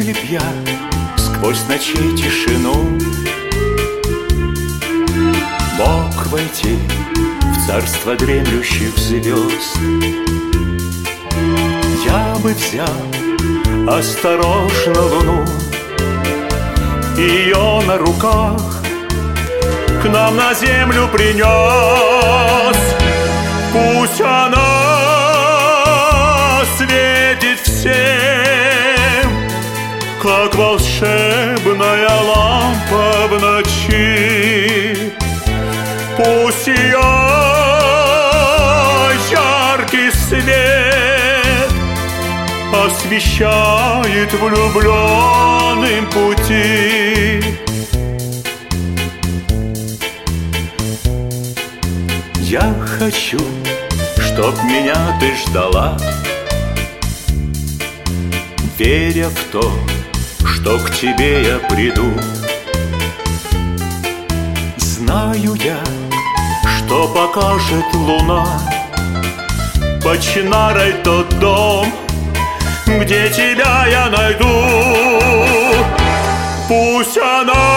Если б я сквозь ночей тишину мог войти в царство дремлющих звезд, я бы взял осторожно луну, ее на руках к нам на землю принес. Пусть она светит всем, как волшебная лампа в ночи. Пусть ее яркий свет освещает влюбленным пути. Я хочу, чтоб меня ты ждала, веря в то, что к тебе я приду. Знаю я, что покажет луна под Чинарой тот дом, где тебя я найду. Пусть она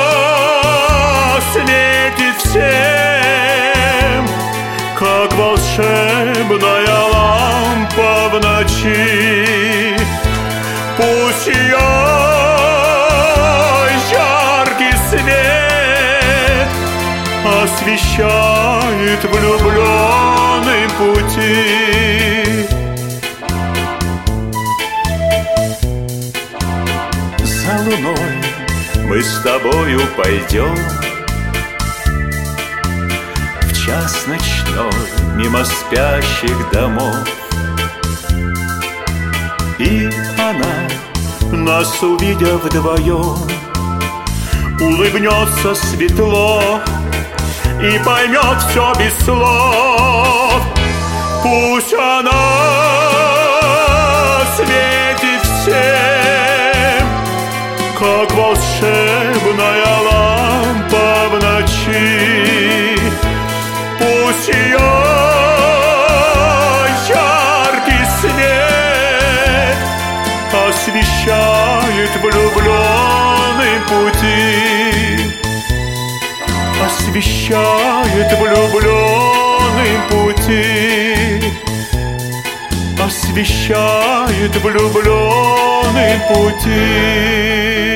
светит всем, как волшебная лампа в ночи. Пусть ее яркий свет освещает влюбленным пути. За луной мы с тобою пойдем в час ночной мимо спящих домов, и она, нас увидя вдвоем, улыбнется светло и поймет все без слов. Пусть она светит всем, как волшебная лампа в ночи. Пусть ее яркий свет освещает влюбленным пути. Освещает влюбленным пути. Освещает влюбленным пути.